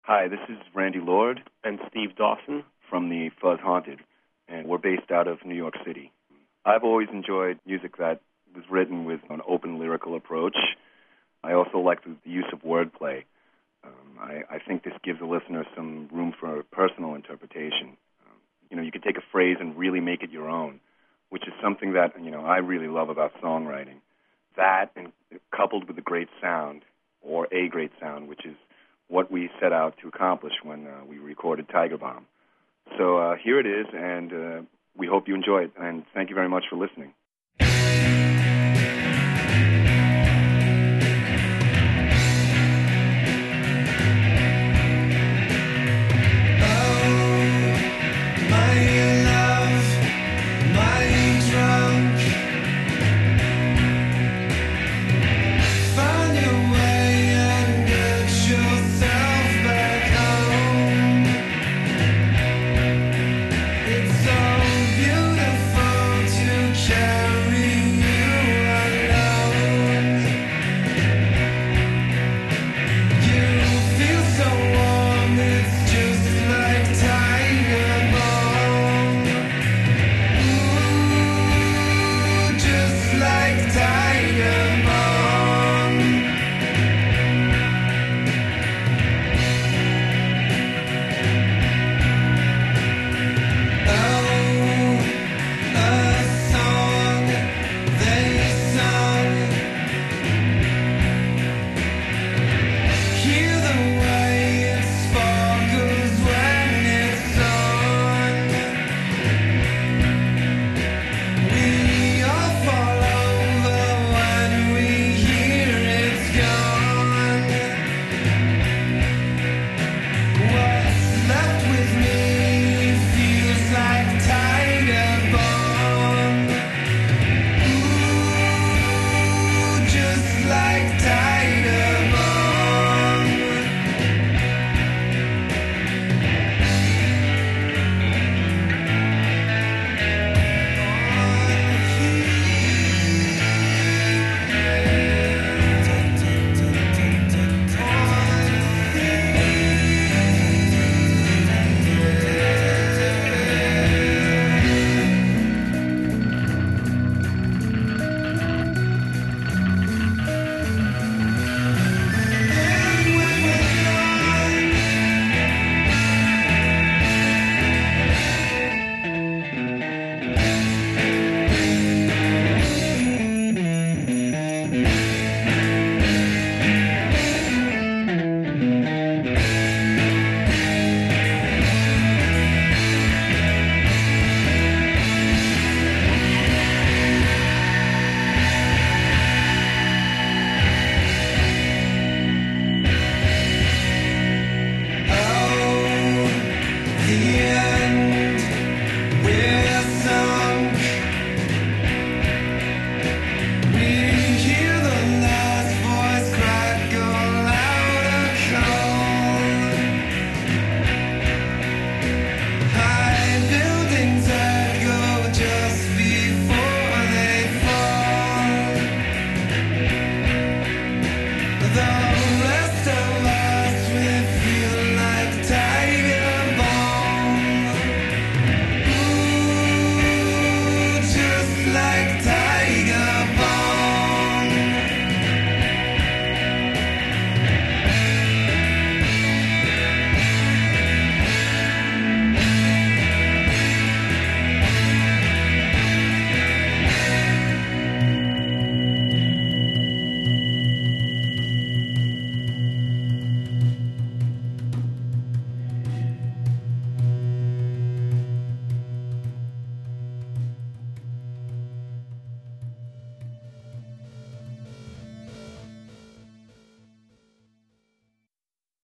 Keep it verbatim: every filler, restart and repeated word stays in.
Hi, this is Randy Lord and Steve Dawson from the Fuzz Haunted, and we're based out of New York City. I've always enjoyed music that was written with an open lyrical approach. I also like the use of wordplay. Um, I, I think this gives the listener some room for personal interpretation. Um, you know, you can take a phrase and really make it your own, which is something that, you know, I really love about songwriting. That, and coupled with a great sound, or a great sound, which is what we set out to accomplish when uh, we recorded Tiger Bomb. So uh, here it is, and uh, we hope you enjoy it, and thank you very much for listening. What's left with me?